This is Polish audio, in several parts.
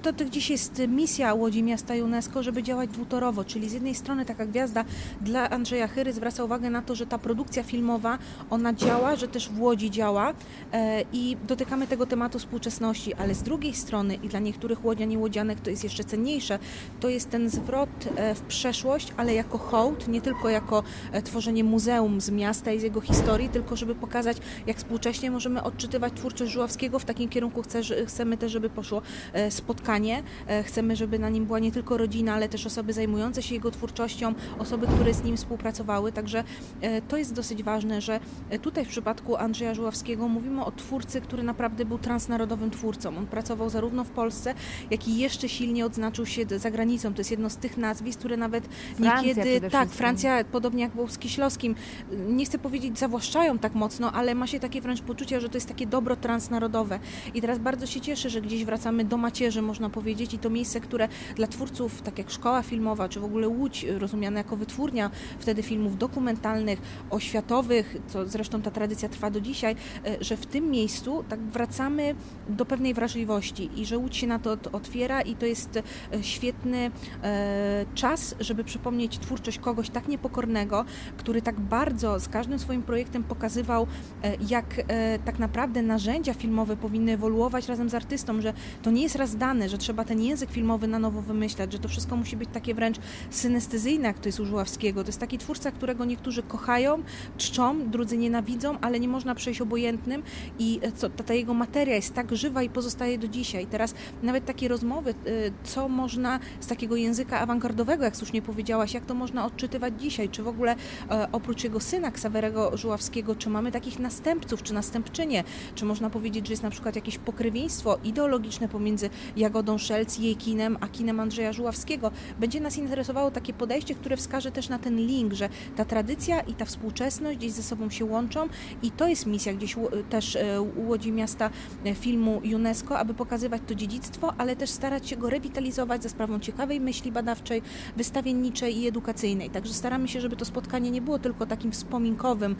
to gdzieś jest misja Łodzi Miasta UNESCO, żeby działać dwutorowo, czyli z jednej strony taka gwiazda dla Andrzeja Chyry zwraca uwagę na to, że ta produkcja filmowa, ona działa, że też w Łodzi działa i dotykamy tego tematu współczesności, ale z drugiej strony i dla niektórych łodzian i łodzianek to jest jeszcze cenniejsze, to jest ten zwrot w przeszłość, ale jako hołd, nie tylko jako tworzenie muzeum z miasta i z jego historii, tylko żeby pokazać, jak współcześnie możemy odczytywać twórczość Żuławskiego. W takim kierunku chcemy też, żeby poszło spotkanie. Chcemy, żeby na nim była nie tylko rodzina, ale też osoby zajmujące się jego twórczością, osoby, które z nim współpracowały. Także to jest dosyć ważne, że tutaj w przypadku Andrzeja Żuławskiego mówimy o twórcy, który naprawdę był transnarodowym twórcą. On pracował zarówno w Polsce, jak i jeszcze silnie odznaczył się za granicą. To jest jedno z tych nazwisk, które nawet niekiedy... Tak, Francja, podobnie jak było z Kieślowskim, nie chcę powiedzieć zawłaszczają tak mocno, ale ma się takie wręcz poczucie, że to jest takie dobro transnarodowe. I teraz bardzo się cieszę, że gdzieś wracamy do macierzy, można powiedzieć, i to miejsce, które dla twórców, tak jak szkoła filmowa, czy w ogóle Łódź, rozumiana jako wytwórnia wtedy filmów dokumentalnych, oświatowych, co zresztą ta tradycja trwa do dzisiaj, że w tym miejscu tak wracamy do pewnej wrażliwości i że Łódź się na to otwiera i to jest świetny czas, żeby przypomnieć twórczość kogoś tak niepokornego, który tak bardzo z każdym swoim projektem pokazywał, jak tak naprawdę narzędzia filmowe powinny ewoluować razem z artystą, że to nie jest raz dane, że trzeba ten język filmowy na nowo wymyślać, że to wszystko musi być takie wręcz synestezyjne, jak to jest u Żuławskiego. To jest taki twórca, którego niektórzy kochają, czczą, drudzy nienawidzą, ale nie można przejść obojętnym i ta jego materia jest tak żywa i pozostaje do dzisiaj. Teraz nawet takie rozmowy, co można z takiego języka awangardowego, jak słusznie powiedziałaś, jak to można odczytywać dzisiaj, czy w ogóle oprócz jego syna Ksawerego Żuławskiego, czy mamy takich następców, czy następczynie, czy można powiedzieć, że jest na przykład jakieś pokrewieństwo ideologiczne pomiędzy Jagodą Szelc, jej kinem, a kinem Andrzeja Żuławskiego. Będzie nas interesowało takie podejście, które wskaże też na ten link, że ta tradycja i ta współczesność gdzieś ze sobą się łączą i to jest misja gdzieś też u Łodzi Miasta Filmu UNESCO, aby pokazywać to dziedzictwo, ale też starać się go rewitalizować za sprawą ciekawej myśli badawczej, wystawienniczej i edukacyjnej. Także staramy się, żeby to spotkanie nie było tylko takim wspominkowym,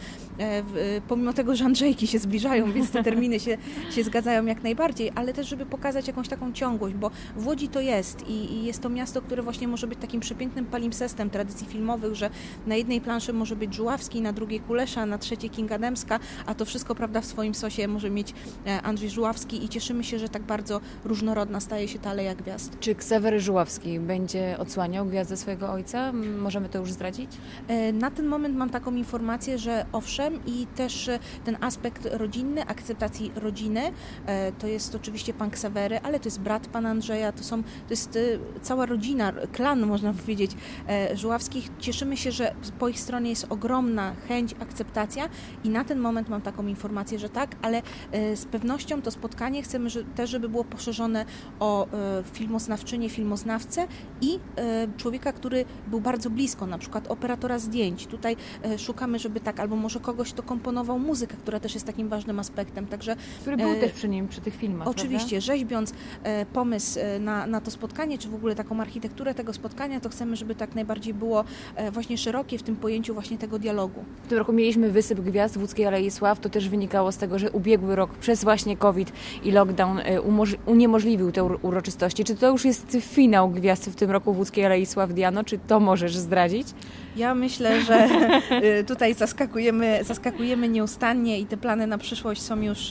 pomimo tego, że Andrzejki się zbliżają, więc te terminy się zgadzają jak najbardziej, ale też, żeby pokazać jakąś taką ciągłość, bo w Łodzi to jest i jest to miasto, które właśnie może być takim przepięknym palimpsestem tradycji filmowych, że na jednej planszy może być Żuławski, na drugiej Kulesza, na trzeciej Kinga Dębska, a to wszystko, prawda, w swoim sosie może mieć Andrzej Żuławski i cieszymy się, że tak bardzo różnorodna staje się ta Aleja Gwiazd. Czy Ksawery Żuławski będzie odsłaniał gwiazdę swojego ojca? Możemy to już zdradzić? Na ten moment mam taką informację, że owszem i też ten aspekt rodzinny, akceptacji rodziny, to jest oczywiście pan Ksawery, ale to jest brat pana Andrzeja, to jest cała rodzina, klan można powiedzieć Żuławskich. Cieszymy się, że po ich stronie jest ogromna chęć, akceptacja i na ten moment mam taką informację, że tak, ale z pewnością to spotkanie chcemy też, żeby było poszerzone o filmoznawczynię, filmoznawcę i człowieka, który był bardzo blisko, na przykład operatora zdjęć. Tutaj szukamy, żeby tak, albo może kogoś, kto komponował muzykę, która też jest takim ważnym aspektem. Także, który był też przy nim, przy tych filmach, oczywiście, prawda? Rzeźbiąc pomysł na to spotkanie, czy w ogóle taką architekturę tego spotkania, to chcemy, żeby tak najbardziej było właśnie szerokie w tym pojęciu właśnie tego dialogu. W tym roku mieliśmy wysyp gwiazd w Łódzkiej Alei Sław. To też wynikało z tego, że ubiegły rok przez właśnie COVID i lockdown uniemożliwił te uroczystości. Czy to już jest finał gwiazd w tym roku w Łódzkiej Alei Sław, Diano? Czy to możesz zdradzić? Ja myślę, że tutaj zaskakujemy nieustannie i te plany na przyszłość są już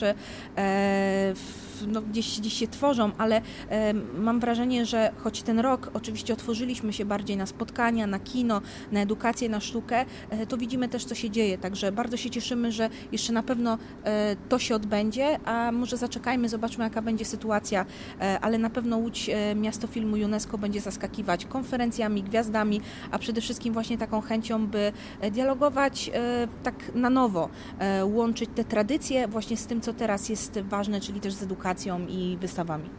gdzieś się tworzą, ale mam wrażenie, że choć ten rok oczywiście otworzyliśmy się bardziej na spotkania, na kino, na edukację, na sztukę, to widzimy też, co się dzieje. Także bardzo się cieszymy, że jeszcze na pewno to się odbędzie, a może zaczekajmy, zobaczmy, jaka będzie sytuacja, ale na pewno Łódź, miasto filmu UNESCO będzie zaskakiwać konferencjami, gwiazdami, a przede wszystkim właśnie taką chęcią, by dialogować tak na nowo, łączyć te tradycje właśnie z tym, co teraz jest ważne, czyli też z edukacją i wystawami.